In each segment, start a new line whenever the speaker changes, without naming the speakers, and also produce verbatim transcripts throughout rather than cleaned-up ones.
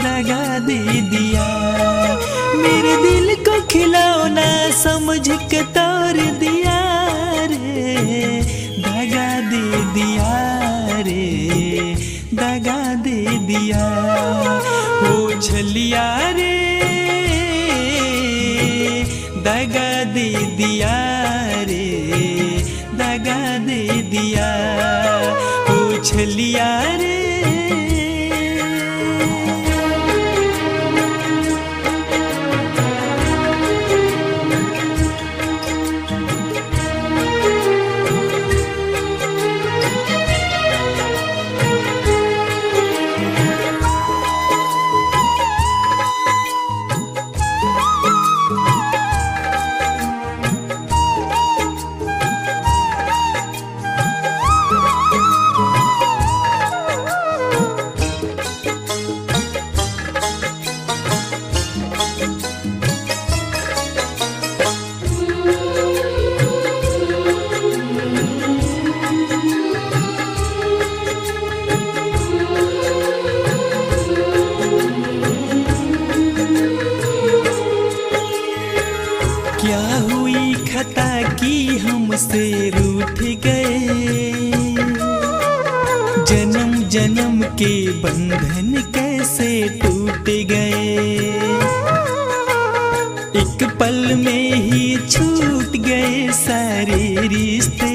दगा दे दिया। मेरे दिल को खिलौना समझ के तोड़ दिया रे, दगा दे दिया रे, दगा दे दिया। ओ छलिया रे दगा दे दिया रे, दगा दे दिया। ओ छलिया रे क्या हुई खता की हमसे रूठ गए, जन्म जन्म के बंधन कैसे टूट गए। एक पल में ही छूट गए सारे रिश्ते,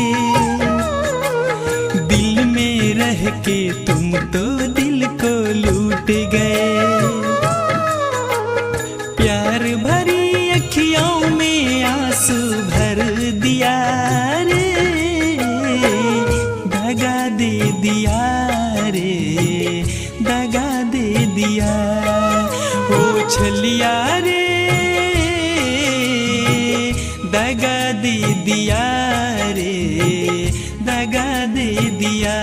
दिल में रह के तुम तो दिल को लूट गए। प्यार भरी अखियों में आंसू भर दिया रे, दगा दे दिया रे, दगा दे दिया। ओ छलिया रे दगा दे दिया रे, दगा दे दिया।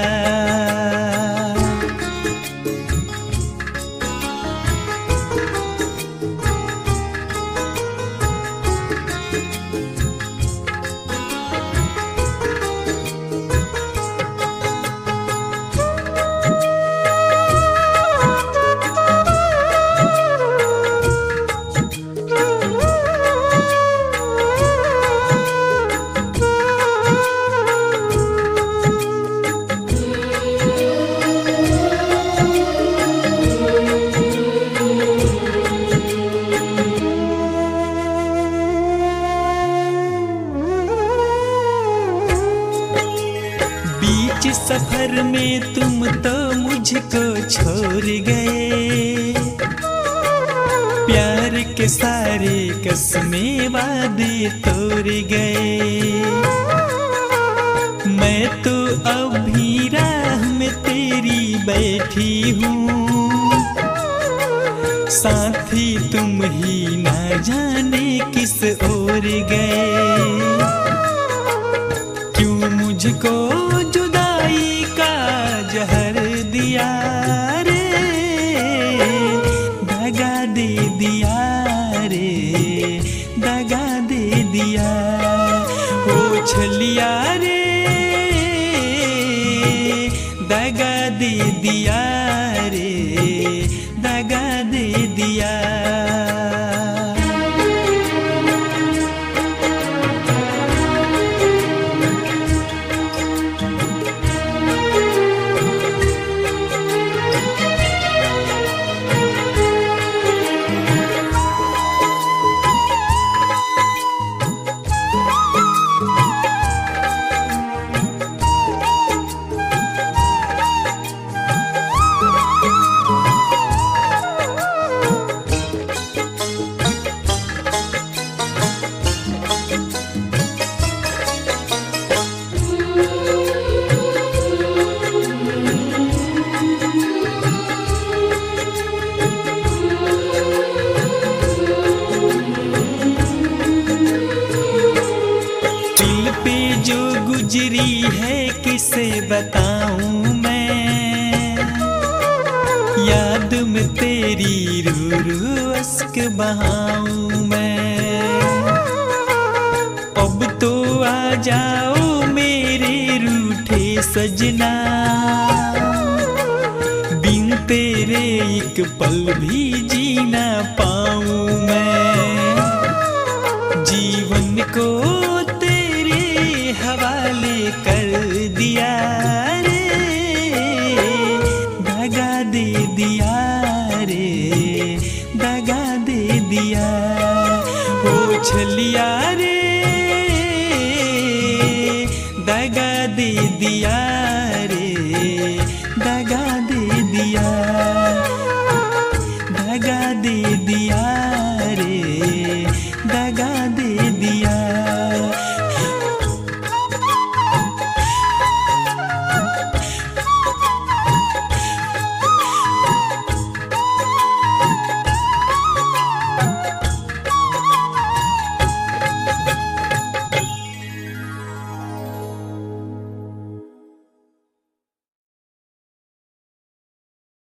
बीच सफर में तुम तो मुझको छोड़ गए, प्यार के सारे कसमें वादे तोड़ गए। मैं तो अभी राह में तेरी बैठी हूँ, साथी तुम ही ना जाने किस ओर गए। क्यों मुझको जुदाई का जहर दिया रे, दगा दे दिया रे, दगा दे दिया। ओ छलिया रे दगा दे दिया रे, दगा दे दिया। गुजरी है किसे बताऊं मैं, याद में तेरी रू रू अश्क बहाऊं मैं। अब तो आ जाओ मेरे रूठे सजना, बिन तेरे तेरे एक पल भी जीना पाऊं मैं। जीवन को तेरे हवाले कर दिया रे, दगा दे दिया रे, दगा दे दिया। ओ छलिया रे, दगा दे दिया